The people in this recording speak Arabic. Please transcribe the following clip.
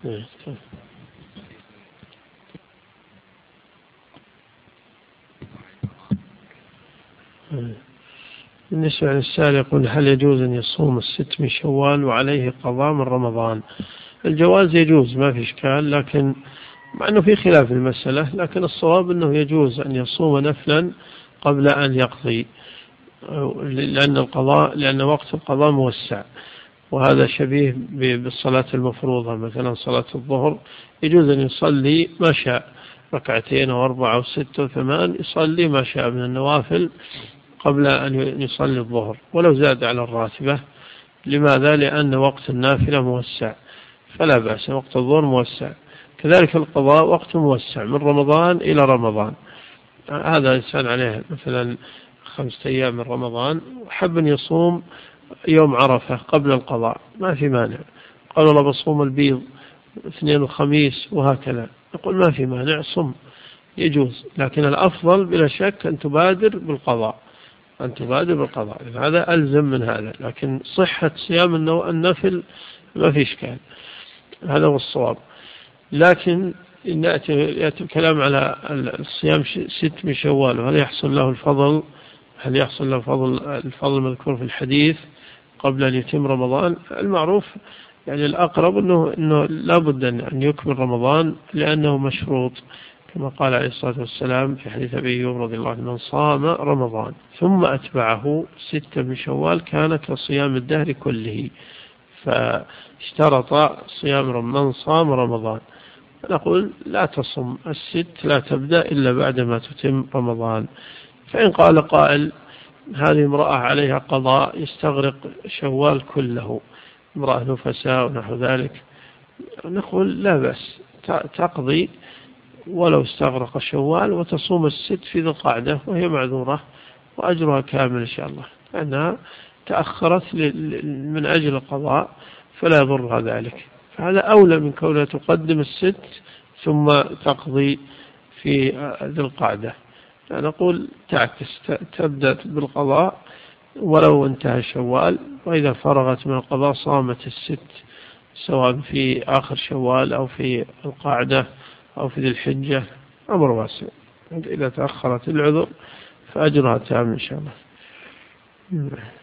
بالنسبة للسائل يقول هل يجوز أن يصوم 6 من شوال وعليه قضاء من رمضان؟ الجواز يجوز ما في إشكال، لكن مع أنه في خلاف المسألة، لكن الصواب أنه يجوز أن يصوم نفلا قبل أن يقضي، لأن وقت القضاء موسع، وهذا شبيه بالصلاة المفروضة. مثلا صلاة الظهر يجوز أن يصلي ما شاء، 2 أو 4 أو 6 أو 8، يصلي ما شاء من النوافل قبل أن يصلي الظهر ولو زاد على الراتبة. لماذا؟ لأن وقت النافلة موسع، فلا بأس، وقت الظهر موسع. كذلك القضاء وقت موسع من رمضان إلى رمضان. هذا إنسان عليه مثلا 5 أيام من رمضان وحب أن يصوم يوم عرفة قبل القضاء، ما في مانع. قال الله بصوم البيض 2 وخميس وهكذا، نقول ما في مانع، صم، يجوز. لكن الأفضل بلا شك أن تبادر بالقضاء، هذا ألزم من هذا. لكن صحة صيام النفل ما في إشكال، هذا هو الصواب. لكن إن يأتي الكلام على الصيام 6 من شوال، وهل يحصل له الفضل؟ الفضل المذكور في الحديث قبل أن يتم رمضان؟ المعروف يعني الأقرب أنه لا بد أن يكمل رمضان، لأنه مشروط كما قال عليه الصلاة والسلام في حديث أبي أيوب رضي الله عنه: من صام رمضان ثم أتبعه 6 من شوال كان كصيام الدهر كله. فاشترط صيام من صام رمضان. نقول لا تصم 6، لا تبدأ إلا بعدما تتم رمضان. فإن قال قائل هذه امرأة عليها قضاء يستغرق شوال كله، امرأة نفساء ونحو ذلك، نقول لا بأس، تقضي ولو استغرق شوال وتصوم 6 في ذي القعدة وهي معذورة، وأجرها كامل إن شاء الله، لأنها تأخرت من أجل القضاء فلا يضرها ذلك. فهذا أولى من كونها تقدم 6 ثم تقضي في ذي القعدة. نقول تعكس، تبدأ بالقضاء ولو انتهى شوال، وإذا فرغت من القضاء صامت 6 سواء في آخر شوال أو في القعدة أو في ذي الحجة، أمر واسع. إذا تأخرت العذر فأجرها تام إن شاء الله.